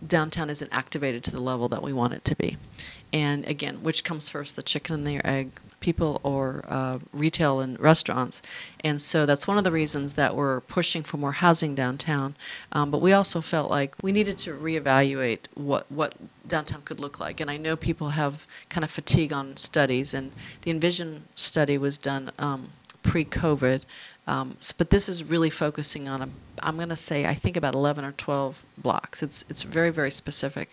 downtown isn't activated to the level that we want it to be. And again, which comes first, the chicken and the egg, people or retail and restaurants? And so that's one of the reasons that we're pushing for more housing downtown. But we also felt like we needed to reevaluate what downtown could look like. And I know people have kind of fatigue on studies, and the Envision study was done pre-COVID. But this is really focusing on I'm going to say, I think about 11 or 12 blocks. It's very, very specific.